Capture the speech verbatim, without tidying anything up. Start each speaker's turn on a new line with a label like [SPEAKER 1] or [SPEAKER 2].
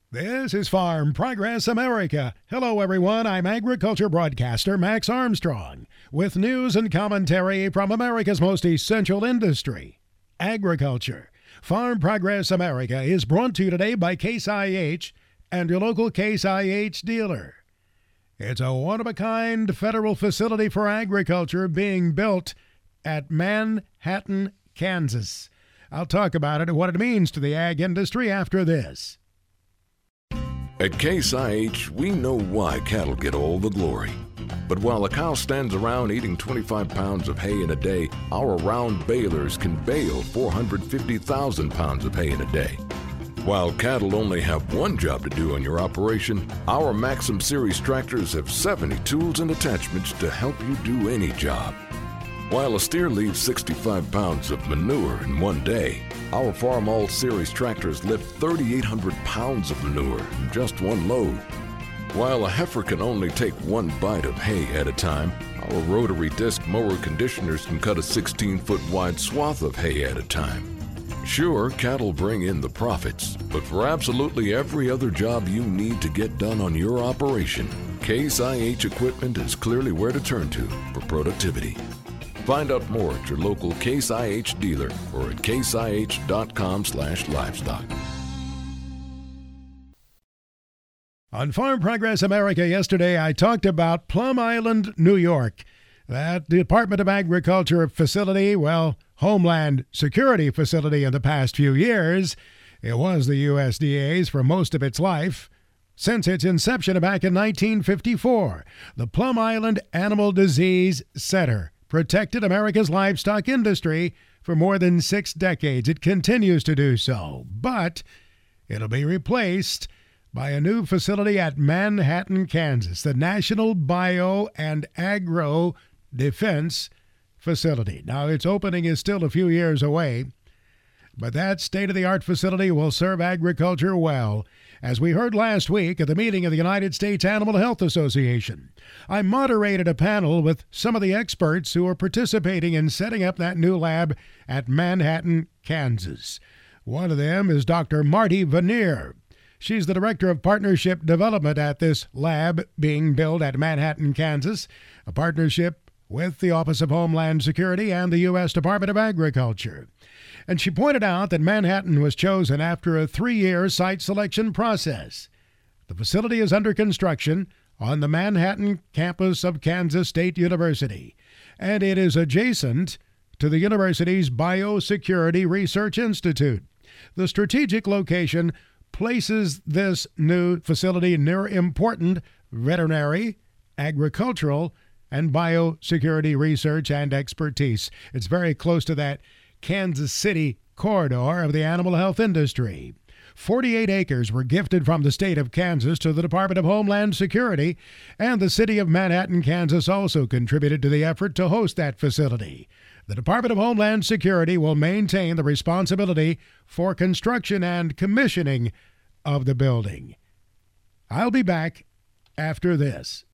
[SPEAKER 1] This is Farm Progress America. Hello, everyone. I'm agriculture broadcaster Max Armstrong with news and commentary from America's most essential industry, agriculture. Farm Progress America is brought to you today by Case I H and your local Case I H dealer. It's a one-of-a-kind federal facility for agriculture being built at Manhattan, Kansas. I'll talk about it and what it means to the ag industry after this.
[SPEAKER 2] At Case I H, we know why cattle get all the glory. But while a cow stands around eating twenty-five pounds of hay in a day, our round balers can bale four hundred fifty thousand pounds of hay in a day. While cattle only have one job to do on your operation, our Maxim Series tractors have seventy tools and attachments to help you do any job. While a steer leaves sixty-five pounds of manure in one day, our Farm All Series tractors lift thirty-eight hundred pounds of manure in just one load. While a heifer can only take one bite of hay at a time, our rotary disc mower conditioners can cut a sixteen-foot wide swath of hay at a time. Sure, cattle bring in the profits, but for absolutely every other job you need to get done on your operation, Case I H equipment is clearly where to turn to for productivity. Find out more at your local Case I H dealer or at case I H dot com slash livestock.
[SPEAKER 1] On Farm Progress America yesterday, I talked about Plum Island, New York. That Department of Agriculture facility, well, Homeland Security facility in the past few years. It was the U S D A's for most of its life. Since its inception back in nineteen fifty-four, the Plum Island Animal Disease Center protected America's livestock industry for more than six decades. It continues to do so, but it'll be replaced by a new facility at Manhattan, Kansas, the National Bio and Agro Defense Facility. Now, its opening is still a few years away, but that state-of-the-art facility will serve agriculture well. As we heard last week at the meeting of the United States Animal Health Association, I moderated a panel with some of the experts who are participating in setting up that new lab at Manhattan, Kansas. One of them is Doctor Marty Vanier. She's the Director of Partnership Development at this lab being built at Manhattan, Kansas, a partnership with the Office of Homeland Security and the U S Department of Agriculture. And she pointed out that Manhattan was chosen after a three-year site selection process. The facility is under construction on the Manhattan campus of Kansas State University, and it is adjacent to the university's Biosecurity Research Institute. The strategic location places this new facility near important veterinary, agricultural, and biosecurity research and expertise. It's very close to that Kansas City corridor of the animal health industry. forty-eight acres were gifted from the state of Kansas to the Department of Homeland Security, and the city of Manhattan, Kansas also contributed to the effort to host that facility. The Department of Homeland Security will maintain the responsibility for construction and commissioning of the building. I'll be back after this.